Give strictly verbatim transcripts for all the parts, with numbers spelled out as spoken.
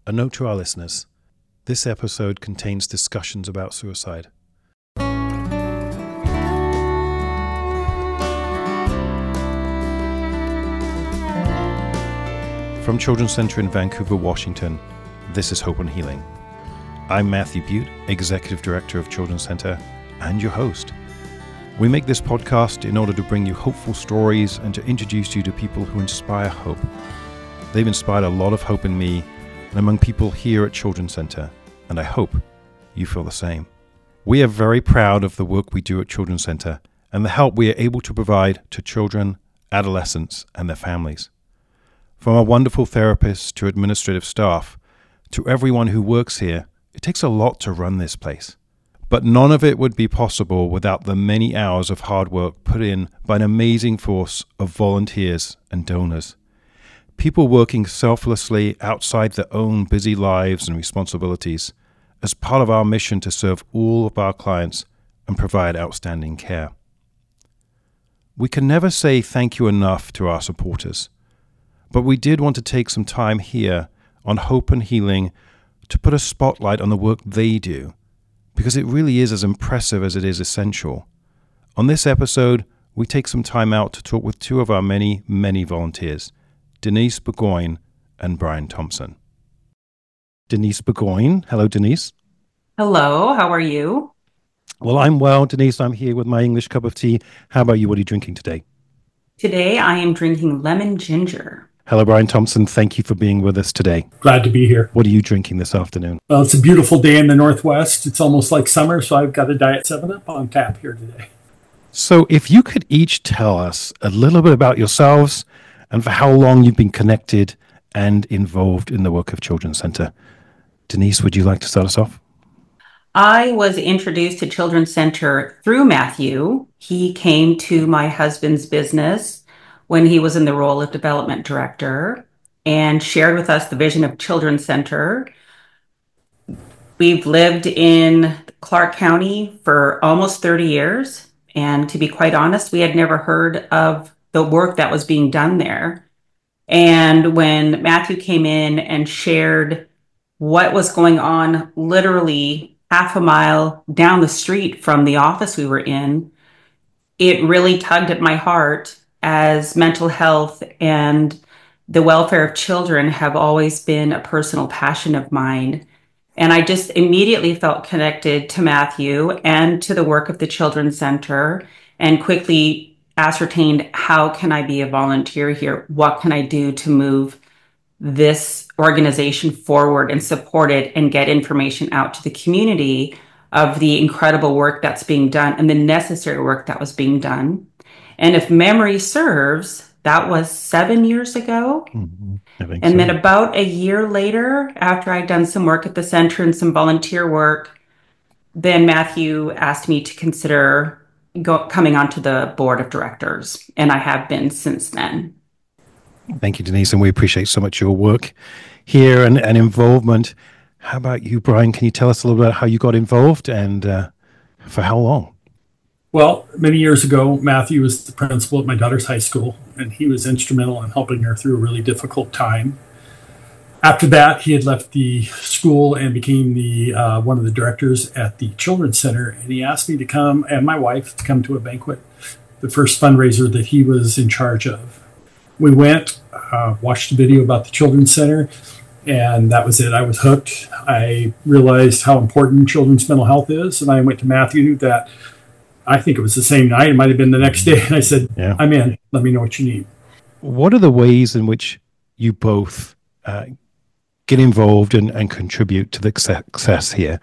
A note to our listeners. This episode contains discussions about suicide. From Children's Center in Vancouver, Washington, this is Hope and Healing. I'm Matthew Butte, Executive Director of Children's Center, and your host. We make this podcast in order to bring you hopeful stories and to introduce you to people who inspire hope. They've inspired a lot of hope in me and among people here at Children's Center, and I hope you feel the same. We are very proud of the work we do at Children's Center and the help we are able to provide to children, adolescents, and their families. From our wonderful therapists to administrative staff, to everyone who works here, it takes a lot to run this place. But none of it would be possible without the many hours of hard work put in by an amazing force of volunteers and donors. People working selflessly outside their own busy lives and responsibilities as part of our mission to serve all of our clients and provide outstanding care. We can never say thank you enough to our supporters, but we did want to take some time here on Hope and Healing to put a spotlight on the work they do, because it really is as impressive as it is essential. On this episode, we take some time out to talk with two of our many, many volunteers, Denise Burgoyne and Brian Thompson. Denise Burgoyne. Hello, Denise. Hello, how are you? Well, I'm well, Denise. I'm here with my English cup of tea. How about you? What are you drinking today? Today, I am drinking lemon ginger. Hello, Brian Thompson. Thank you for being with us today. Glad to be here. What are you drinking this afternoon? Well, it's a beautiful day in the Northwest. It's almost like summer, so I've got a Diet seven up on tap here today. So if you could each tell us a little bit about yourselves and for how long you've been connected and involved in the work of Children's Center. Denise, would you like to start us off? I was introduced to Children's Center through Matthew. He came to my husband's business when he was in the role of development director and shared with us the vision of Children's Center. We've lived in Clark County for almost thirty years. And to be quite honest, we had never heard of the work that was being done there. And when Matthew came in and shared what was going on literally half a mile down the street from the office we were in, it really tugged at my heart, as mental health and the welfare of children have always been a personal passion of mine. And I just immediately felt connected to Matthew and to the work of the Children's Center and quickly ascertained, how can I be a volunteer here? What can I do to move this organization forward and support it and get information out to the community of the incredible work that's being done and the necessary work that was being done. And if memory serves, that was seven years ago. Mm-hmm. I think and so. then about a year later, after I'd done some work at the center and some volunteer work, then Matthew asked me to consider go, coming onto the board of directors. And I have been since then. Thank you, Denise. And we appreciate so much your work here and, and involvement. How about you, Brian? Can you tell us a little bit about how you got involved and uh, for how long? Well, many years ago, Matthew was the principal at my daughter's high school, and he was instrumental in helping her through a really difficult time. After that, he had left the school and became the uh, one of the directors at the Children's Center, and he asked me to come, and my wife, to come to a banquet, the first fundraiser that he was in charge of. We went, uh, watched a video about the Children's Center, and that was it. I was hooked. I realized how important children's mental health is, and I went to Matthew that I think it was the same night. It might have been the next day. And I said, yeah. I'm in. Let me know what you need. What are the ways in which you both uh, get involved and, and contribute to the success here?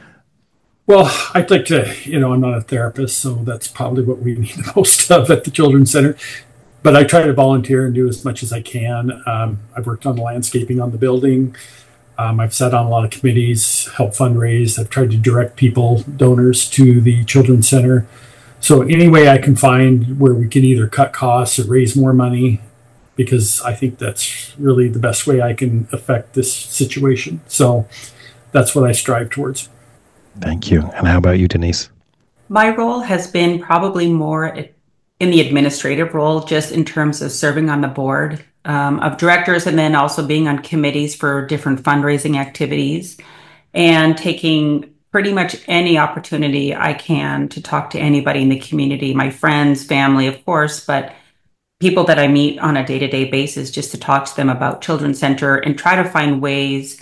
Well, I'd like to, you know, I'm not a therapist, so that's probably what we need the most of at the Children's Center. But I try to volunteer and do as much as I can. Um, I've worked on the landscaping on the building. Um, I've sat on a lot of committees, helped fundraise. I've tried to direct people, donors, to the Children's Center. So any way I can find where we can either cut costs or raise more money, because I think that's really the best way I can affect this situation. So that's what I strive towards. Thank you. And how about you, Denise? My role has been probably more in the administrative role, just in terms of serving on the board um, of directors and then also being on committees for different fundraising activities and taking pretty much any opportunity I can to talk to anybody in the community, my friends, family, of course, but people that I meet on a day-to-day basis, just to talk to them about Children's Center and try to find ways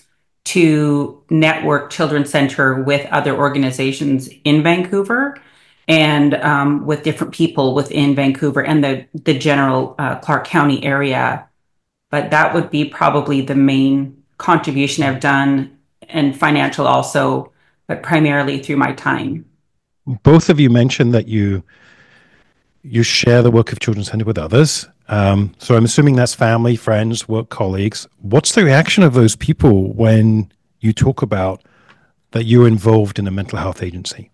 to network Children's Center with other organizations in Vancouver and um, with different people within Vancouver and the, the general uh, Clark County area. But that would be probably the main contribution I've done, and financial also, but primarily through my time. Both of you mentioned that you you share the work of Children's Center with others. Um, so I'm assuming that's family, friends, work colleagues. What's the reaction of those people when you talk about that you're involved in a mental health agency?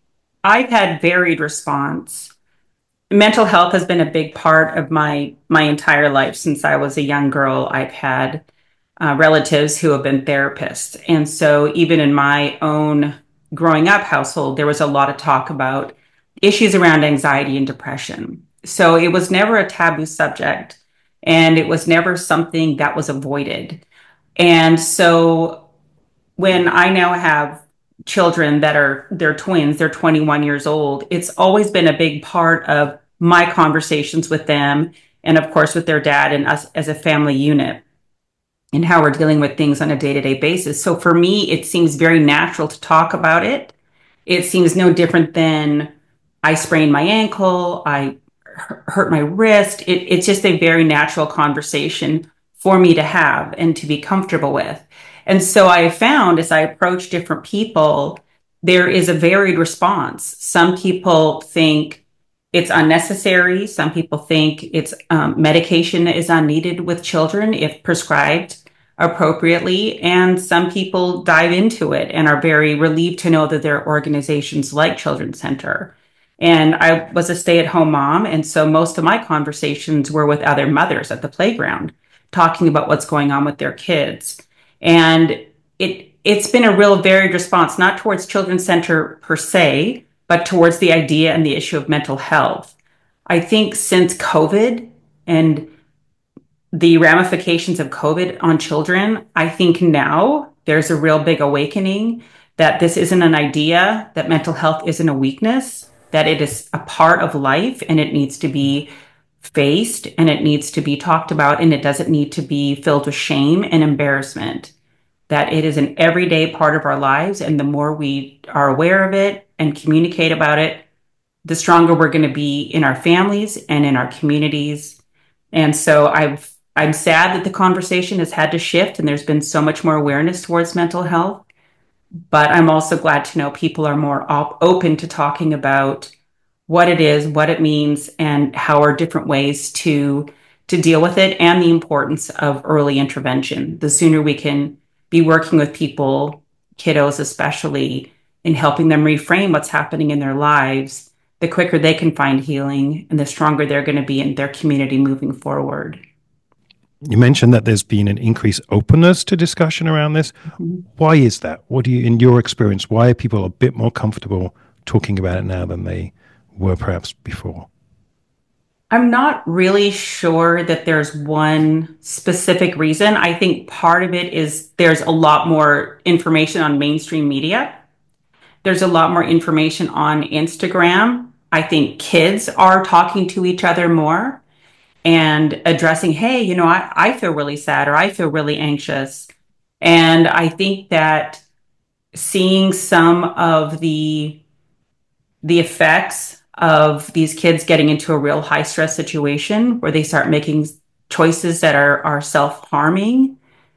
I've had varied response. Mental health has been a big part of my my entire life since I was a young girl. I've had uh, relatives who have been therapists. And so even in my own growing up household, there was a lot of talk about issues around anxiety and depression. So it was never a taboo subject, and it was never something that was avoided. And so when I now have children that are, they're twins, they're twenty-one years old, it's always been a big part of my conversations with them, and of course with their dad and us as a family unit, and how we're dealing with things on a day-to-day basis. So for me, it seems very natural to talk about it. It seems no different than I sprained my ankle, I hurt my wrist. It, it's just a very natural conversation for me to have and to be comfortable with. And so I have found as I approach different people, there is a varied response. Some people think it's unnecessary. Some people think it's um, medication is unneeded with children if prescribed appropriately. And some people dive into it and are very relieved to know that there are organizations like Children's Center. And I was a stay-at-home mom, and so most of my conversations were with other mothers at the playground, talking about what's going on with their kids. And it, it's been a real varied response, not towards Children's Center per se, but towards the idea and the issue of mental health. I think since COVID and the ramifications of COVID on children, I think now there's a real big awakening that this isn't an idea, that mental health isn't a weakness, that it is a part of life and it needs to be faced and it needs to be talked about, and it doesn't need to be filled with shame and embarrassment, that it is an everyday part of our lives. And the more we are aware of it and communicate about it, the stronger we're going to be in our families and in our communities. And so I've, I'm sad that the conversation has had to shift and there's been so much more awareness towards mental health. But I'm also glad to know people are more op- open to talking about what it is, what it means, and how are different ways to, to deal with it, and the importance of early intervention. The sooner we can be working with people, kiddos especially, in helping them reframe what's happening in their lives, the quicker they can find healing and the stronger they're going to be in their community moving forward. You mentioned that there's been an increased openness to discussion around this. Mm-hmm. Why is that? What do you, in your experience, why are people a bit more comfortable talking about it now than they were perhaps before? I'm not really sure that there's one specific reason. I think part of it is there's a lot more information on mainstream media. There's a lot more information on Instagram. I think kids are talking to each other more and addressing, hey, you know, I, I feel really sad or I feel really anxious. And I think that seeing some of the, the effects of these kids getting into a real high stress situation where they start making choices that are, are self-harming,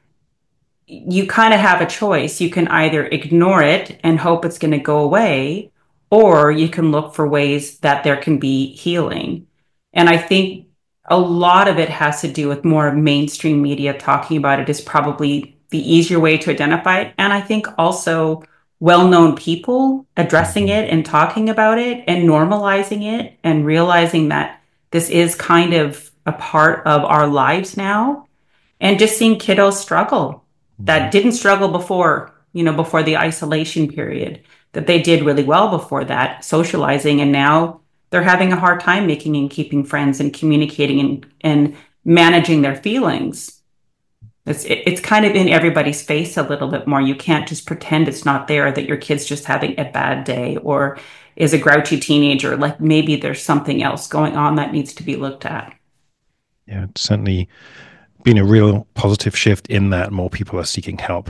you kind of have a choice. You can either ignore it and hope it's going to go away, or you can look for ways that there can be healing. And I think a lot of it has to do with more mainstream media talking about it is probably the easier way to identify it. And I think also well-known people addressing it and talking about it and normalizing it and realizing that this is kind of a part of our lives now, and just seeing kiddos struggle that didn't struggle before, you know, before the isolation period, that they did really well before that, socializing, and now they're having a hard time making and keeping friends and communicating and, and managing their feelings. It's, it's kind of in everybody's face a little bit more. You can't just pretend it's not there, that your kid's just having a bad day or is a grouchy teenager. Like maybe there's something else going on that needs to be looked at. Yeah, it's certainly been a real positive shift in that more people are seeking help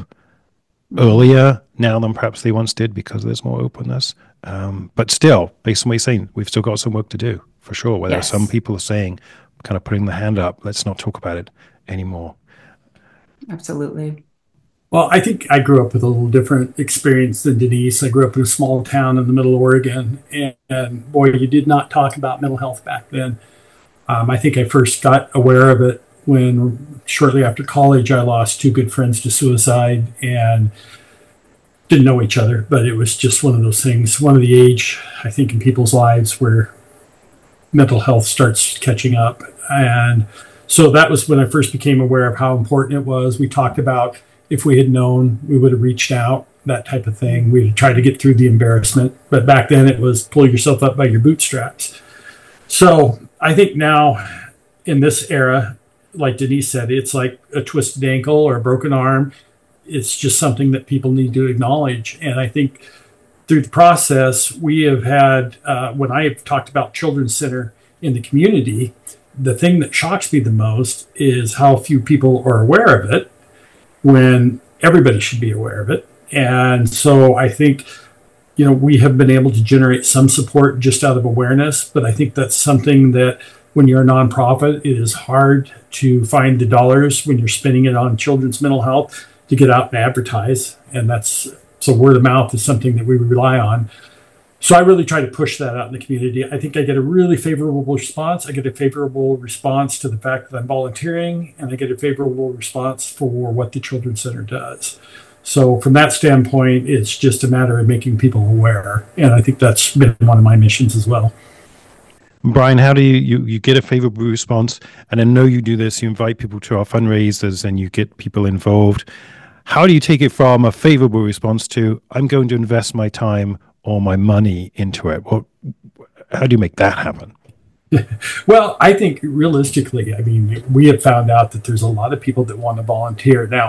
earlier now than perhaps they once did because there's more openness. Um, but still, based on what you're saying, we've still got some work to do, for sure. Where Yes. some people are saying, kind of putting the hand up, let's not talk about it anymore. Absolutely. Well, I think I grew up with a little different experience than Denise. I grew up in a small town in the middle of Oregon, and, and boy, you did not talk about mental health back then. Um, I think I first got aware of it when shortly after college, I lost two good friends to suicide and didn't know each other, but it was just one of those things, one of the age, I think, in people's lives where mental health starts catching up. And so that was when I first became aware of how important it was. We talked about if we had known, we would have reached out, that type of thing. We tried to get through the embarrassment, but back then it was pull yourself up by your bootstraps. So I think now in this era, like Denise said, it's like a twisted ankle or a broken arm. It's just something that people need to acknowledge. And I think through the process, we have had, uh, when I have talked about Children's Center in the community, the thing that shocks me the most is how few people are aware of it when everybody should be aware of it. And so I think, you know, we have been able to generate some support just out of awareness, but I think that's something that when you're a nonprofit, it is hard to find the dollars when you're spending it on children's mental health to get out and advertise. And that's, so word of mouth is something that we rely on. So I really try to push that out in the community. I think I get a really favorable response. I get a favorable response to the fact that I'm volunteering, and I get a favorable response for what the Children's Center does. So from that standpoint, it's just a matter of making people aware. And I think that's been one of my missions as well. Brian, how do you, you, you get a favorable response? And I know you do this, you invite people to our fundraisers and you get people involved. How do you take it from a favorable response to, I'm going to invest my time or my money into it? Well, how do you make that happen? Well, I think realistically, I mean, we have found out that there's a lot of people that want to volunteer. Now,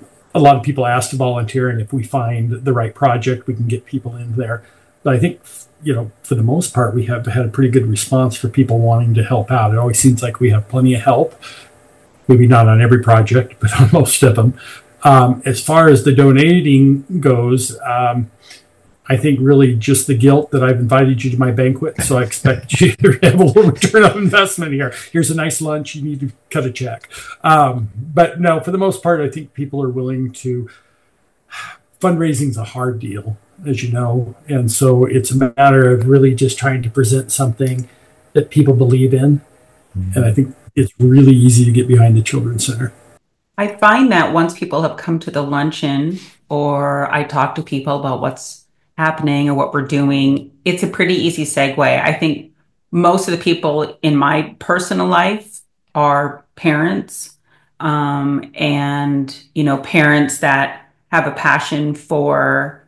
a lot of people ask to volunteer, and if we find the right project, we can get people in there. But I think, you know, for the most part, we have had a pretty good response for people wanting to help out. It always seems like we have plenty of help, maybe not on every project, but on most of them. Um, as far as the donating goes, um, I think really just the guilt that I've invited you to my banquet, so I expect you to have a little return on investment here. Here's a nice lunch. You need to cut a check. Um, but no, for the most part, I think people are willing to. Fundraising is a hard deal, as you know, and so it's a matter of really just trying to present something that people believe in. Mm-hmm. And I think it's really easy to get behind the Children's Center. I find that once people have come to the luncheon or I talk to people about what's happening or what we're doing, it's a pretty easy segue. I think most of the people in my personal life are parents, um, and, you know, parents that have a passion for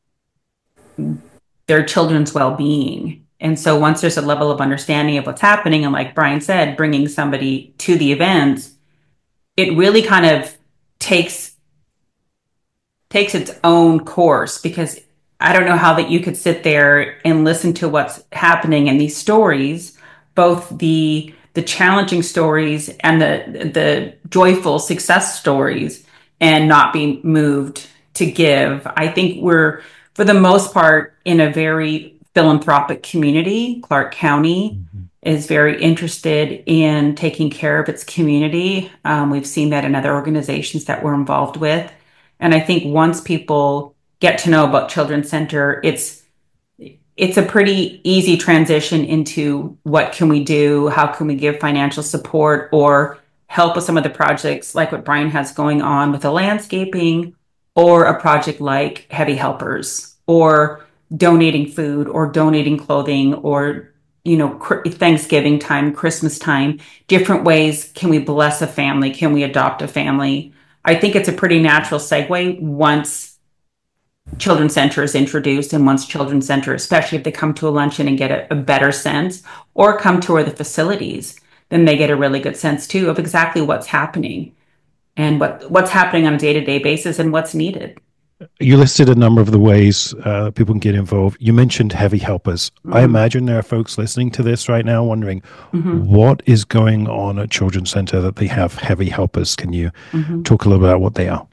their children's well-being. And so once there's a level of understanding of what's happening, and like Brian said, bringing somebody to the events, it really kind of takes takes its own course, because I don't know how that you could sit there and listen to what's happening in these stories, both the the challenging stories and the the joyful success stories, and not be moved to give. I think we're, for the most part, in a very philanthropic community. Clark County mm-hmm. is very interested in taking care of its community. Um, we've seen that in other organizations that we're involved with. And I think once people get to know about Children's Center, it's it's a pretty easy transition into what can we do, how can we give financial support or help with some of the projects like what Brian has going on with the landscaping, or a project like Heavy Helpers, or donating food or donating clothing, or, you know, Thanksgiving time, Christmas time, different ways. Can we bless a family? Can we adopt a family? I think it's a pretty natural segue once Children's Center is introduced, and once Children's Center, especially if they come to a luncheon and get a, a better sense, or come tour the facilities, then they get a really good sense too of exactly what's happening and what what's happening on a day-to-day basis and what's needed. You listed a number of the ways uh, people can get involved. You mentioned heavy helpers. Mm-hmm. I imagine there are folks listening to this right now wondering, mm-hmm. what is going on at Children's Center that they have heavy helpers? Can you mm-hmm. talk a little bit about what they are?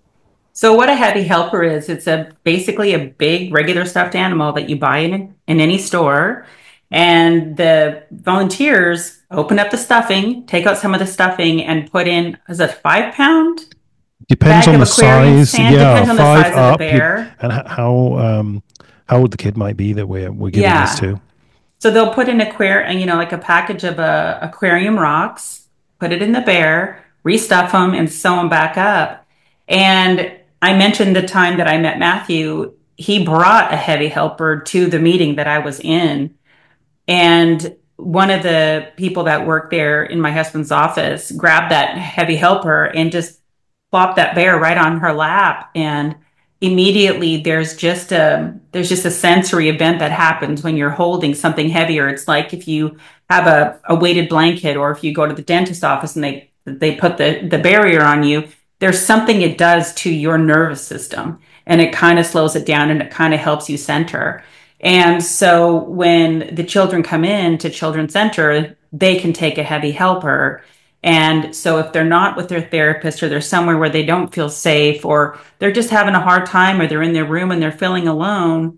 So what a heavy helper is, it's a basically a big regular stuffed animal that you buy in, in any store. And the volunteers open up the stuffing, take out some of the stuffing, and put in, is it five pound? Depends on the size. Sand. Yeah, Depends on the five size up. of the bear. And how um, how old the kid might be that we're, we're giving yeah. this to. So they'll put in aquarium, you know, like a package of uh, aquarium rocks, put it in the bear, restuff them, and sew them back up. And I mentioned the time that I met Matthew. He brought a heavy helper to the meeting that I was in. And one of the people that worked there in my husband's office grabbed that heavy helper and just plopped that bear right on her lap. And immediately there's just a, there's just a sensory event that happens when you're holding something heavier. It's like if you have a, a weighted blanket, or if you go to the dentist office and they, they put the, the barrier on you, there's something it does to your nervous system, and it kind of slows it down, and it kind of helps you center. And so when the children come in to Children's Center, they can take a heavy helper. And so if they're not with their therapist, or they're somewhere where they don't feel safe, or they're just having a hard time, or they're in their room and they're feeling alone,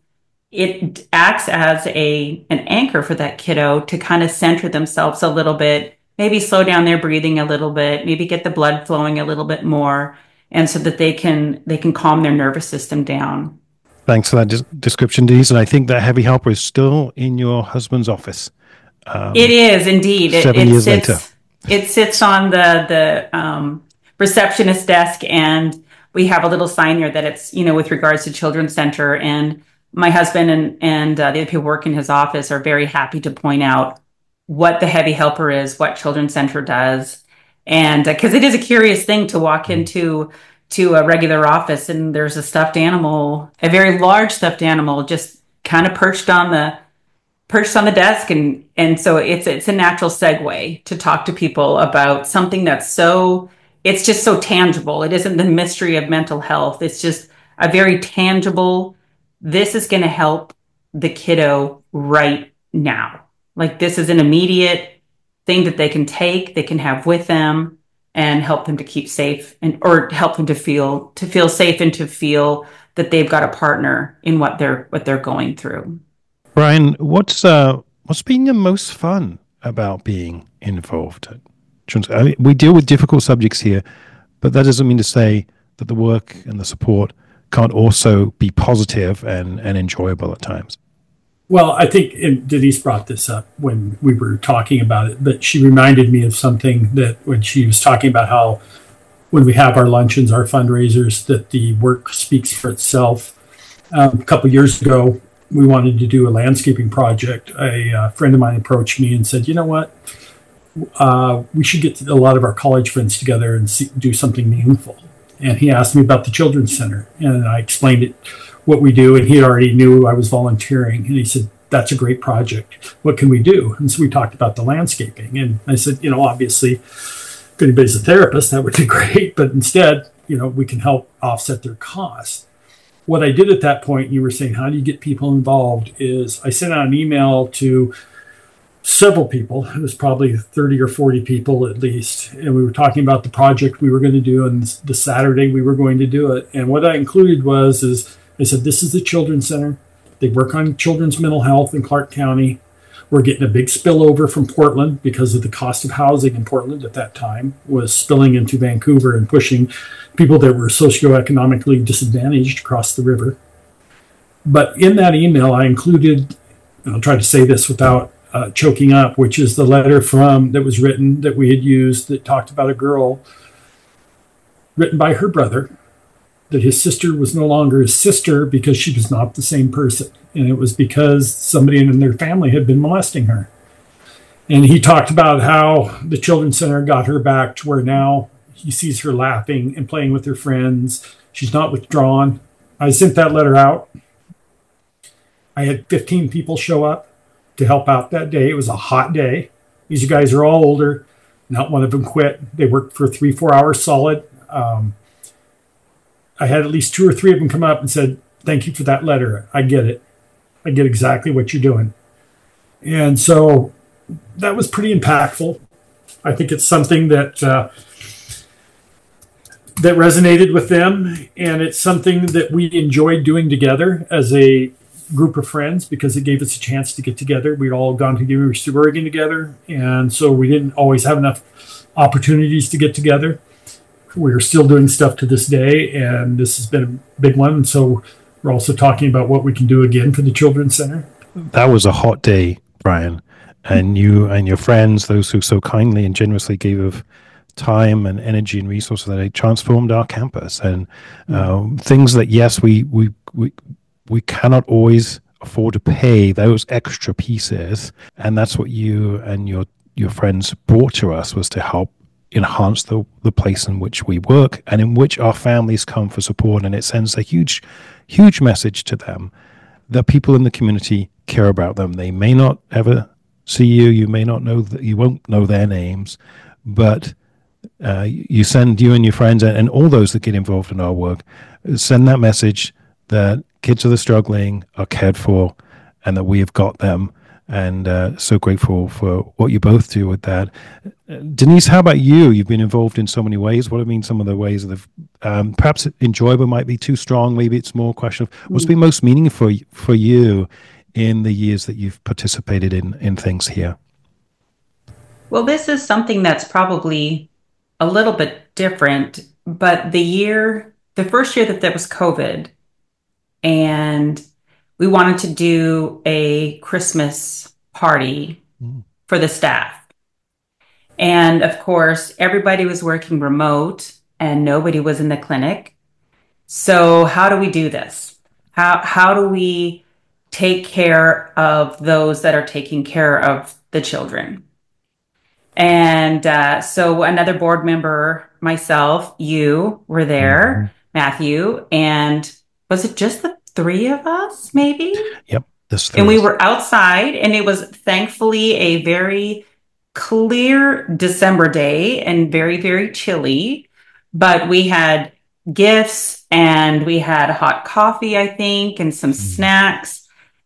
it acts as a an anchor for that kiddo to kind of center themselves a little bit, maybe slow down their breathing a little bit, maybe get the blood flowing a little bit more, and so that they can they can calm their nervous system down. Thanks for that des- description, Denise. And I think that heavy helper is still in your husband's office. Um, it is indeed. Seven it, it years sits, later. It sits on the the um, receptionist desk, and we have a little sign here that it's, you know, with regards to Children's Center. And my husband and, and uh, the other people who work in his office are very happy to point out what the heavy helper is, what Children's Center does. And because uh, it is a curious thing to walk into to a regular office and there's a stuffed animal, a very large stuffed animal, just kind of perched on the perched on the desk. And, and so it's, it's a natural segue to talk to people about something that's so, it's just so tangible. It isn't the mystery of mental health. It's just a very tangible, this is going to help the kiddo right now. Like, this is an immediate thing that they can take, they can have with them, and help them to keep safe, and or help them to feel to feel safe and to feel that they've got a partner in what they're what they're going through. Brian, what's uh, what's been the most fun about being involved? I mean, we deal with difficult subjects here, but that doesn't mean to say that the work and the support can't also be positive and, and enjoyable at times. Well, I think and Denise brought this up when we were talking about it, but she reminded me of something that when she was talking about how when we have our luncheons, our fundraisers, that the work speaks for itself. Um, a couple of years ago, we wanted to do a landscaping project. A uh, friend of mine approached me and said, you know what, uh, we should get a lot of our college friends together and see, do something meaningful. And he asked me about the Children's Center, and I explained it, what we do, and he already knew I was volunteering. And he said, that's a great project. What can we do? And so we talked about the landscaping. And I said, you know, obviously, if anybody's a therapist, that would be great. But instead, you know, we can help offset their costs. What I did at that point, you were saying, how do you get people involved, is I sent out an email to several people. It was probably thirty or forty people at least. And we were talking about the project we were going to do, and the Saturday we were going to do it. And what I included was, is I said, this is the Children's Center. They work on children's mental health in Clark County. We're getting a big spillover from Portland because of the cost of housing in Portland at that time was spilling into Vancouver and pushing people that were socioeconomically disadvantaged across the river. But in that email, I included, and I'll try to say this without uh, choking up, which is the letter from that was written that we had used that talked about a girl written by her brother, that his sister was no longer his sister because she was not the same person. And it was because somebody in their family had been molesting her. And he talked about how the Children's Center got her back to where now he sees her laughing and playing with her friends. She's not withdrawn. I sent that letter out. I had fifteen people show up to help out that day. It was a hot day. These guys are all older. Not one of them quit. They worked for three, four hours solid. Um, I had at least two or three of them come up and said, thank you for that letter. I get it. I get exactly what you're doing. And so that was pretty impactful. I think it's something that uh, that resonated with them, and it's something that we enjoyed doing together as a group of friends because it gave us a chance to get together. We'd all gone to the University of Oregon together, and so we didn't always have enough opportunities to get together. We're still doing stuff to this day, and this has been a big one. And so we're also talking about what we can do again for the Children's Center. That was a hot day, Brian, and you and your friends, those who so kindly and generously gave of time and energy and resources, that it transformed our campus. And um, things that, yes, we we we we cannot always afford to pay those extra pieces, and that's what you and your your friends brought to us, was to help enhance the the place in which we work and in which our families come for support. And it sends a huge huge message to them that people in the community care about them. They may not ever see you, you may not know that, you won't know their names, but uh, you send, you and your friends and, and all those that get involved in our work, send that message that kids that are struggling are cared for and that we have got them. And uh, so grateful for what you both do with that. Uh, Denise, how about you? You've been involved in so many ways. What have been some of the ways that have, um, perhaps enjoyable might be too strong, maybe it's more a question of what's been most meaningful for, for you in the years that you've participated in, in things here? Well, this is something that's probably a little bit different, but the year, the first year that there was COVID, and we wanted to do a Christmas party mm. for the staff. And of course, everybody was working remote and nobody was in the clinic. So how do we do this? How, how do we take care of those that are taking care of the children? And uh, so another board member, myself, you were there, mm-hmm. Matthew, and was it just the three of us, maybe? Yep. This and we were outside, and it was thankfully a very clear December day and very, very chilly. But we had gifts and we had hot coffee, I think, and some mm. snacks.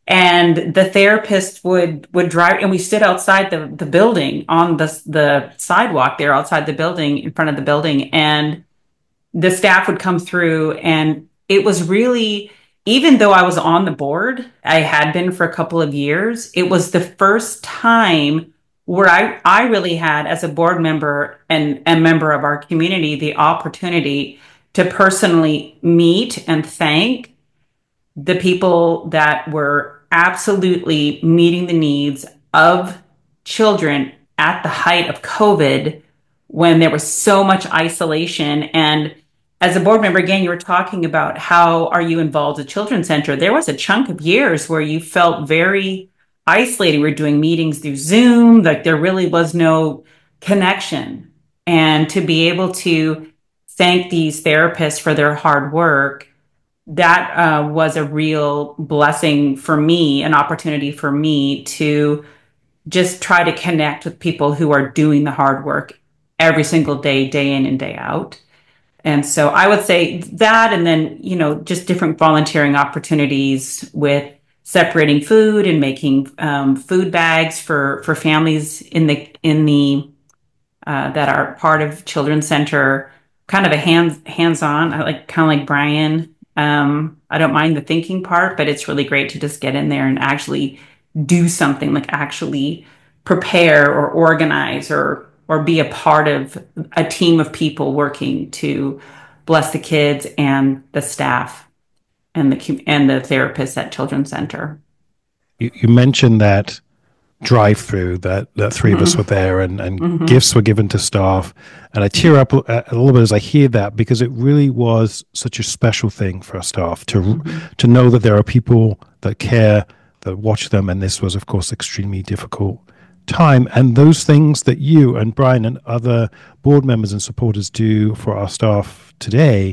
And the therapist would would drive, and we stood outside the, the building on the the sidewalk there outside the building, in front of the building, and the staff would come through, and it was really, even though I was on the board, I had been for a couple of years, it was the first time where I, I really had, as a board member and a member of our community, the opportunity to personally meet and thank the people that were absolutely meeting the needs of children at the height of COVID, when there was so much isolation. And as a board member, again, you were talking about how are you involved at Children's Center. There was a chunk of years where you felt very isolated. We were doing meetings through Zoom, like there really was no connection. And to be able to thank these therapists for their hard work, that uh, was a real blessing for me, an opportunity for me to just try to connect with people who are doing the hard work every single day, day in and day out. And so I would say that, and then, you know, just different volunteering opportunities with separating food and making um, food bags for, for families in the, in the, uh, that are part of Children's Center, kind of a hands, hands-on, I like, kind of like Brian. Um, I don't mind the thinking part, but it's really great to just get in there and actually do something, like actually prepare or organize or or be a part of a team of people working to bless the kids and the staff and the and the therapists at Children's Center. You, you mentioned that drive-through, that, that three mm-hmm. of us were there, and, and mm-hmm. gifts were given to staff. And I tear up a, a little bit as I hear that, because it really was such a special thing for our staff to mm-hmm. to know that there are people that care, that watch them. And this was, of course, extremely difficult time. And those things that you and Brian and other board members and supporters do for our staff today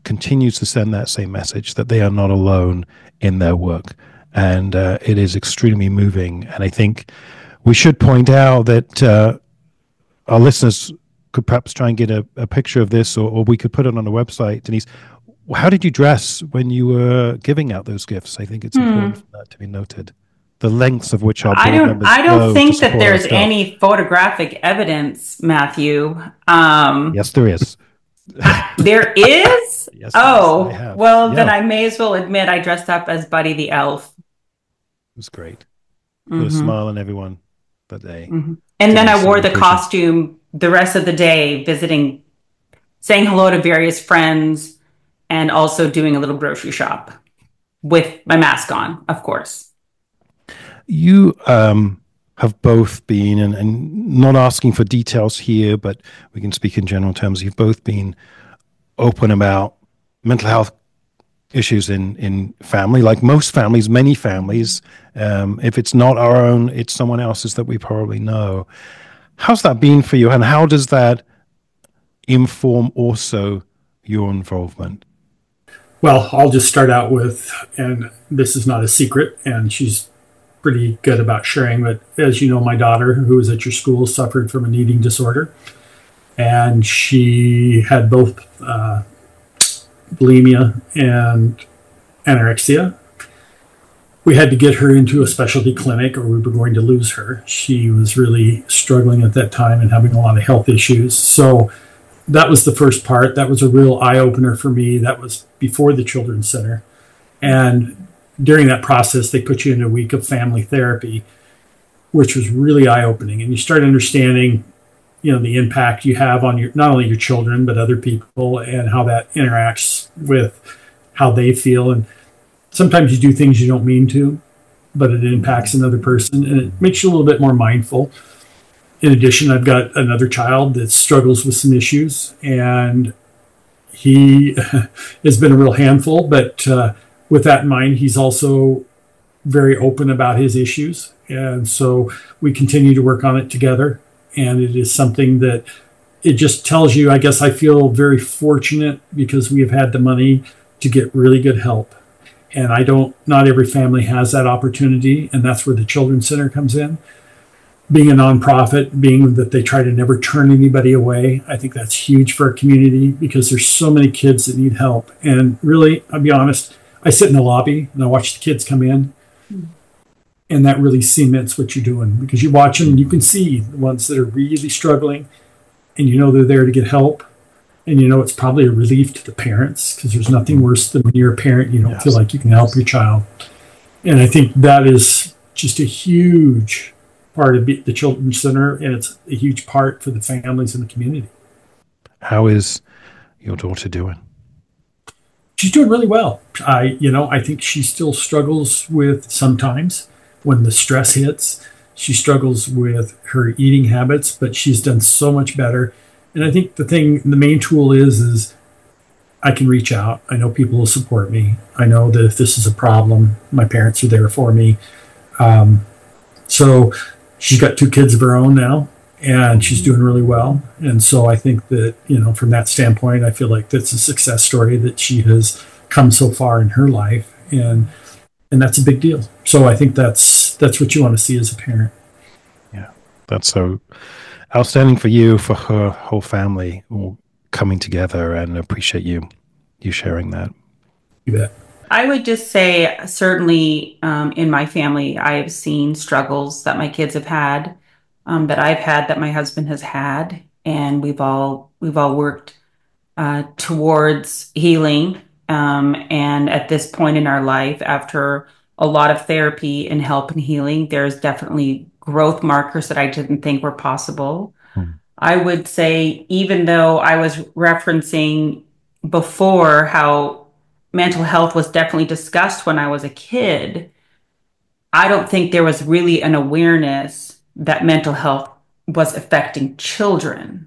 continues to send that same message that they are not alone in their work. And uh, it is extremely moving. And I think we should point out that uh, our listeners could perhaps try and get a, a picture of this, or, or we could put it on the website. Denise, how did you dress when you were giving out those gifts? I think it's Hmm. important for that to be noted. The lengths of which our I board don't. members I go don't to think that support our there's staff. any photographic evidence, Matthew. Um, Yes, there is. There is. Yes, Oh, I have. well, Yeah. then I may as well admit I dressed up as Buddy the Elf. It was great. Put a Mhm. smile on everyone that day. Mhm. And then I Denise, wore I the appreciate- costume the rest of the day, visiting, saying hello to various friends, and also doing a little grocery shop with my mask on, of course. You um, have both been, and, and not asking for details here, but we can speak in general terms. You've both been open about mental health issues in, in family, like most families, many families. Um, if it's not our own, it's someone else's that we probably know. How's that been for you, and how does that inform also your involvement? Well, I'll just start out with, and this is not a secret, and she's pretty good about sharing, but as you know, my daughter, who was at your school, suffered from an eating disorder, and she had both uh, bulimia and anorexia. We had to get her into a specialty clinic or we were going to lose her. She was really struggling at that time and having a lot of health issues. So that was the first part. That was a real eye-opener for me. That was before the Children's Center. And during that process, they put you in a week of family therapy, which was really eye-opening. And you start understanding, you know, the impact you have on your, not only your children, but other people, and how that interacts with how they feel. And sometimes you do things you don't mean to, but it impacts another person, and it makes you a little bit more mindful. In addition, I've got another child that struggles with some issues, and he has been a real handful. But uh, with that in mind, he's also very open about his issues. And so we continue to work on it together. And it is something that it just tells you, I guess I feel very fortunate because we have had the money to get really good help. And I don't, not every family has that opportunity. And that's where the Children's Center comes in. Being a nonprofit, being that they try to never turn anybody away, I think that's huge for our community because there's so many kids that need help. And really, I'll be honest, I sit in the lobby and I watch the kids come in. And that really cements what you're doing because you watch them and you can see the ones that are really struggling and you know they're there to get help. And you know it's probably a relief to the parents because there's nothing worse than when you're a parent and you don't Yes. feel like you can help your child. And I think that is just a huge part of the Children's Center, and it's a huge part for the families in the community. How is your daughter doing? She's doing really well. I, you know, I think she still struggles with sometimes when the stress hits. She struggles with her eating habits, but she's done so much better. And I think the thing, the main tool is, is I can reach out. I know people will support me. I know that if this is a problem, my parents are there for me. Um, so she's got two kids of her own now, and she's doing really well. And so I think that, you know, from that standpoint, I feel like that's a success story that she has come so far in her life. And and that's a big deal. So I think that's that's what you want to see as a parent. Yeah, that's so outstanding for you, for her whole family all coming together, and appreciate you you sharing that. You bet. I would just say, certainly um, in my family, I have seen struggles that my kids have had, um, that I've had, that my husband has had, and we've all we've all worked uh, towards healing. Um, and at this point in our life, after a lot of therapy and help and healing, there's definitely growth markers that I didn't think were possible. Hmm. I would say, even though I was referencing before how mental health was definitely discussed when I was a kid, I don't think there was really an awareness that mental health was affecting children.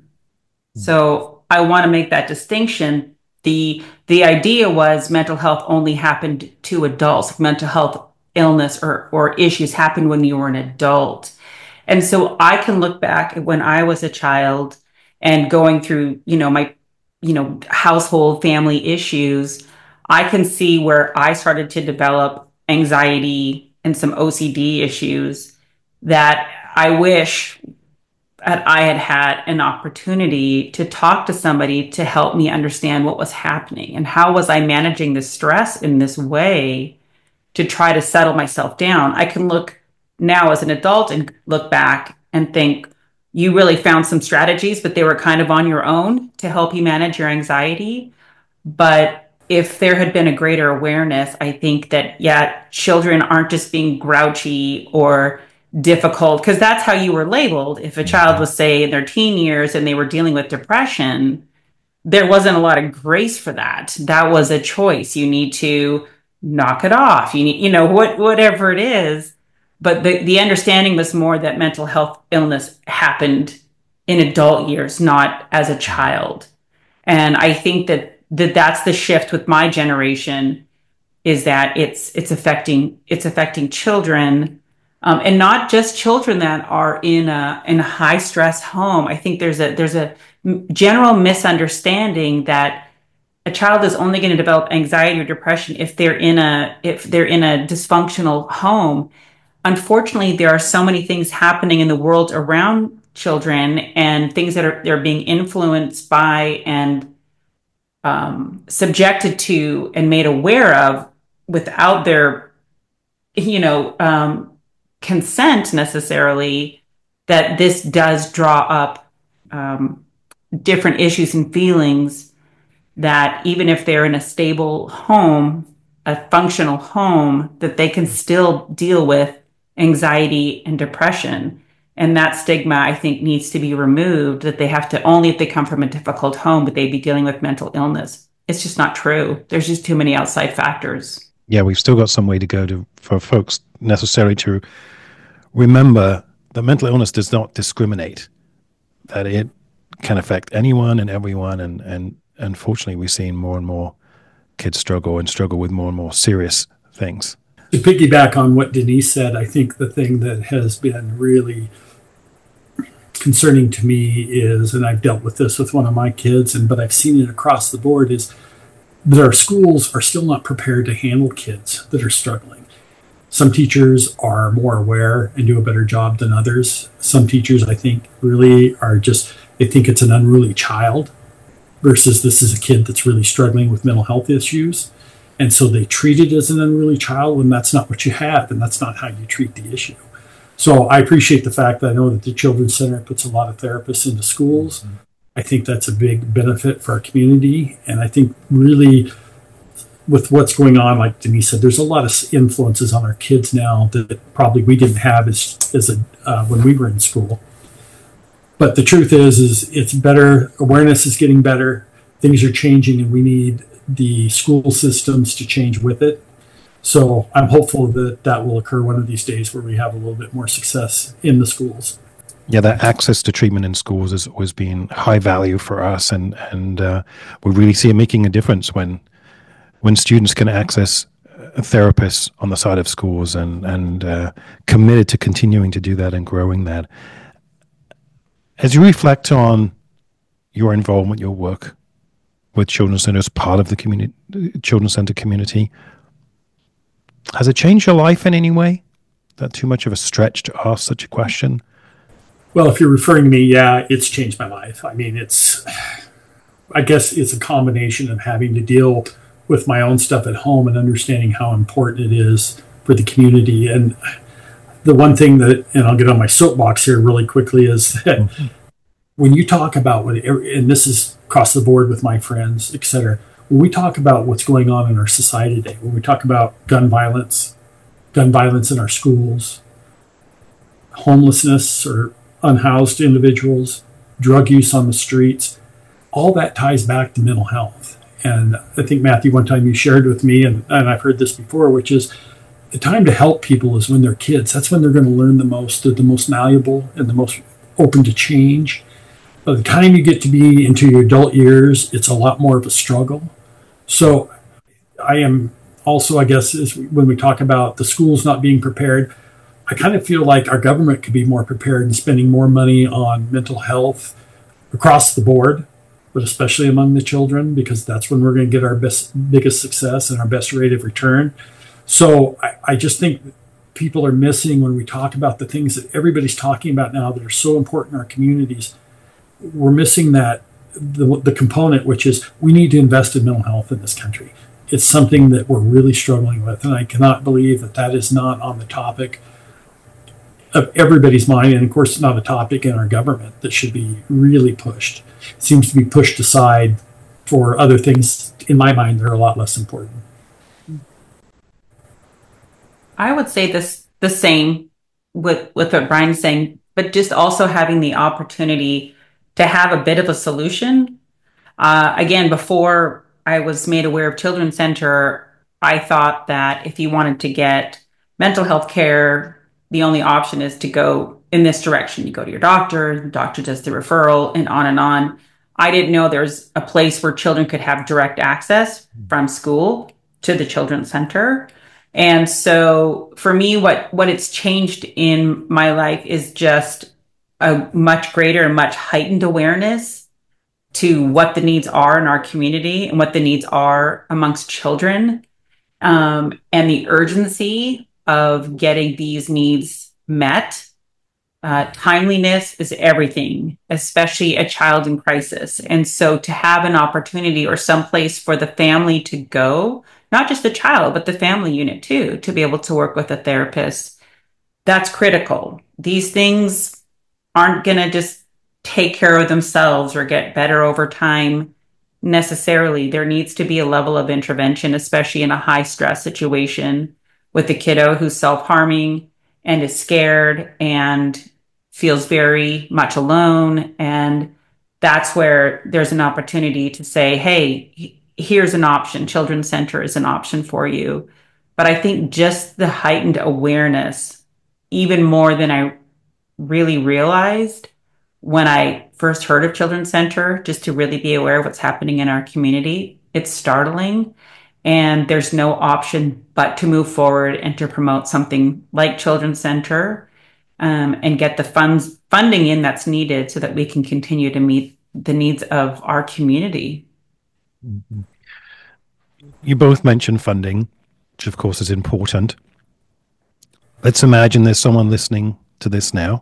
So I want to make that distinction. The the idea was mental health only happened to adults. Mental health illness or, or issues happened when you were an adult. And so I can look back at when I was a child and going through, you know, my you know, household family issues, I can see where I started to develop anxiety and some O C D issues that I wish that I had had an opportunity to talk to somebody to help me understand what was happening and how was I managing the stress in this way to try to settle myself down. I can look now as an adult and look back and think, you really found some strategies, but they were kind of on your own to help you manage your anxiety. But if there had been a greater awareness, I think that, yeah, children aren't just being grouchy or difficult, because that's how you were labeled. If a child was, say, in their teen years and they were dealing with depression, there wasn't a lot of grace for that. That was a choice. You need to knock it off. You need, you know, what, whatever it is. But the, the understanding was more that mental health illness happened in adult years, not as a child. And I think that, that that's the shift with my generation, is that it's it's affecting it's affecting children, um, and not just children that are in a in a high stress home. I think there's a there's a general misunderstanding that a child is only going to develop anxiety or depression if they're in a if they're in a dysfunctional home. Unfortunately, there are so many things happening in the world around children and things that are they're being influenced by and um, subjected to and made aware of without their, you know, um, consent necessarily, that this does draw up um, different issues and feelings that even if they're in a stable home, a functional home, that they can still deal with anxiety and depression. And that stigma, I think, needs to be removed, that they have to, only if they come from a difficult home, would they be dealing with mental illness. It's just not true. There's just too many outside factors. Yeah, we've still got some way to go to for folks necessarily to remember that mental illness does not discriminate, that it can affect anyone and everyone. And, and unfortunately, we're seeing more and more kids struggle and struggle with more and more serious things. To piggyback on what Denise said, I think the thing that has been really concerning to me is, and I've dealt with this with one of my kids, and but I've seen it across the board, is that our schools are still not prepared to handle kids that are struggling. Some teachers are more aware and do a better job than others. Some teachers, I think, really are just, they think it's an unruly child versus this is a kid that's really struggling with mental health issues. And so they treat it as an unruly child when that's not what you have, and that's not how you treat the issue. So I appreciate the fact that I know that the Children's Center puts a lot of therapists into schools. Mm-hmm. I think that's a big benefit for our community. And I think really with what's going on, like Denise said, there's a lot of influences on our kids now that probably we didn't have as, as a, uh, when we were in school. But the truth is, is it's better. Awareness is getting better. Things are changing, and we need the school systems to change with it. So I'm hopeful that that will occur one of these days, where we have a little bit more success in the schools. Yeah, that access to treatment in schools has always been high value for us, and and uh, we really see it making a difference when when students can access therapists on the side of schools, and and uh, committed to continuing to do that and growing that. As you reflect on your involvement, your work with Children's Center as part of the community, Children's Center community, has it changed your life in any way? Is that too much of a stretch to ask such a question? Well, if you're referring to me, yeah, it's changed my life. I mean, it's, I guess it's a combination of having to deal with my own stuff at home and understanding how important it is for the community. And the one thing that, and I'll get on my soapbox here really quickly, is that mm-hmm. when you talk about what, and this is across the board with my friends, et cetera, when we talk about what's going on in our society today, when we talk about gun violence, gun violence in our schools, homelessness or unhoused individuals, drug use on the streets, all that ties back to mental health. And I think, Matthew, one time you shared with me, and, and I've heard this before, which is the time to help people is when they're kids. That's when they're going to learn the most. They're the most malleable and the most open to change. By the time you get to be into your adult years, it's a lot more of a struggle. So I am also, I guess, is when we talk about the schools not being prepared, I kind of feel like our government could be more prepared and spending more money on mental health across the board, but especially among the children, because that's when we're going to get our best, biggest success and our best rate of return. So I, I just think people are missing when we talk about the things that everybody's talking about now that are so important in our communities. We're missing that the, the component, which is we need to invest in mental health in this country. It's something that we're really struggling with, and I cannot believe that that is not on the topic of everybody's mind, and of course it's not a topic in our government that should be really pushed. It seems to be pushed aside for other things, in my mind, that are a lot less important. I would say this the same with, with what Brian's saying, but just also having the opportunity to have a bit of a solution. Uh, again, before I was made aware of Children's Center, I thought that if you wanted to get mental health care, the only option is to go in this direction. You go to your doctor, the doctor does the referral, and on and on. I didn't know there's a place where children could have direct access from school to the Children's Center. And so for me, what, what it's changed in my life is just a much greater and much heightened awareness to what the needs are in our community and what the needs are amongst children, um, and the urgency of getting these needs met. Uh, timeliness is everything, especially a child in crisis. And so to have an opportunity or some place for the family to go, not just the child, but the family unit too, to be able to work with a therapist, that's critical. These things aren't going to just take care of themselves or get better over time necessarily. There needs to be a level of intervention, especially in a high stress situation with a kiddo who's self-harming and is scared and feels very much alone. And that's where there's an opportunity to say, hey, here's an option. Children's Center is an option for you. But I think just the heightened awareness, even more than I really realized when I first heard of Children's Center, just to really be aware of what's happening in our community, it's startling. And there's no option but to move forward and to promote something like Children's Center, um, and get the funds funding in that's needed so that we can continue to meet the needs of our community. Mm-hmm. You both mentioned funding, which of course is important. Let's imagine there's someone listening to this now.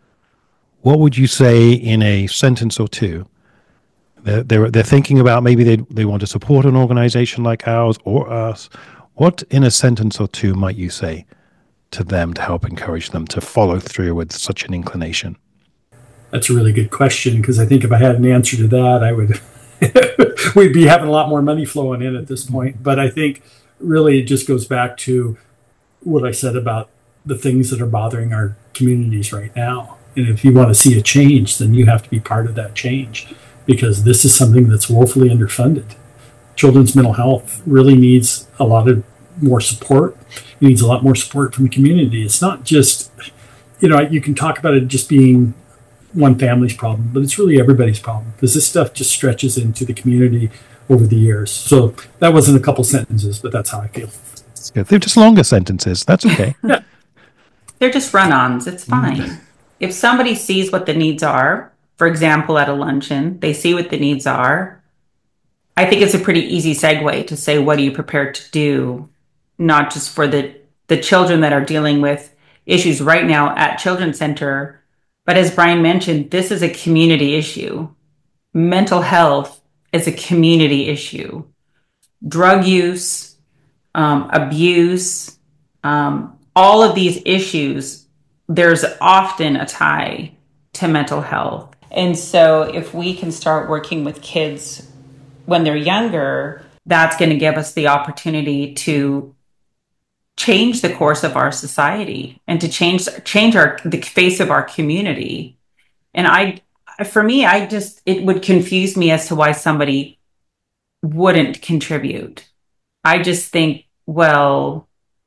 What would you say in a sentence or two? They're, they're, they're thinking about maybe they, they want to support an organization like ours or us. What in a sentence or two might you say to them to help encourage them to follow through with such an inclination? That's a really good question, because I think if I had an answer to that, I would we'd be having a lot more money flowing in at this point. But I think really it just goes back to what I said about the things that are bothering our communities right now. And if you want to see a change, then you have to be part of that change, because this is something that's woefully underfunded. Children's mental health really needs a lot of more support. It needs a lot more support from the community. It's not just, you know, you can talk about it just being one family's problem, but it's really everybody's problem, because this stuff just stretches into the community over the years. So that wasn't a couple sentences, but that's how I feel. That's good. They're just longer sentences. That's okay. Yeah. They're just run-ons. It's fine. If somebody sees what the needs are, for example, at a luncheon, they see what the needs are, I think it's a pretty easy segue to say, what are you prepared to do? Not just for the, the children that are dealing with issues right now at Children's Center, but as Brian mentioned, this is a community issue. Mental health is a community issue. Drug use, um, abuse, um, all of these issues, there's often a tie to mental health. And so if we can start working with kids when they're younger, that's going to give us the opportunity to change the course of our society and to change change our the face of our community. And I, for me, I just, it would confuse me as to why somebody wouldn't contribute. I just think, well,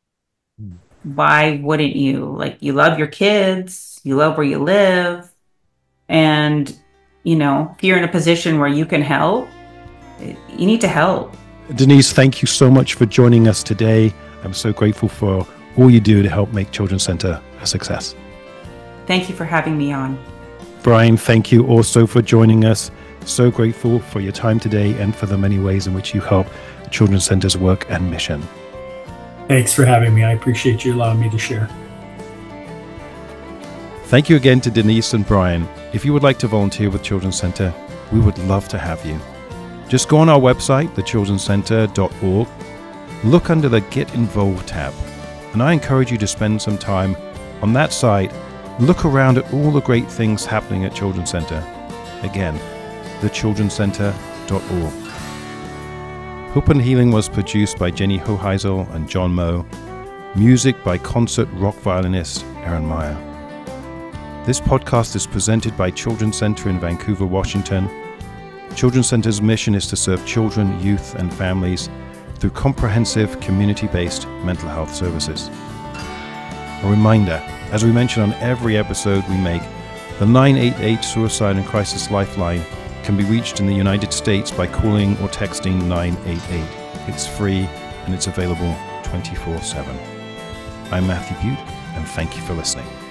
why wouldn't you? Like, you love your kids, you love where you live, and, you know, if you're in a position where you can help, you need to help. Denise, thank you so much for joining us today. I'm so grateful for all you do to help make Children's Center a success. Thank you for having me on. Brian, thank you also for joining us. So grateful for your time today and for the many ways in which you help the Children's Center's work and mission. Thanks for having me. I appreciate you allowing me to share. Thank you again to Denise and Brian. If you would like to volunteer with Children's Center, we would love to have you. Just go on our website, the children's center dot org, look under the Get Involved tab, and I encourage you to spend some time on that site. Look around at all the great things happening at Children's Center. Again, the children's center dot org. Hope and Healing was produced by Jenny Hoheisel and John Moe. Music by concert rock violinist Aaron Meyer. This podcast is presented by Children's Center in Vancouver, Washington. Children's Center's mission is to serve children, youth, and families through comprehensive, community-based mental health services. A reminder, as we mention on every episode we make, the nine eight eight Suicide and Crisis Lifeline can be reached in the United States by calling or texting nine eight eight. It's free and it's available twenty-four seven. I'm Matthew Butte, and thank you for listening.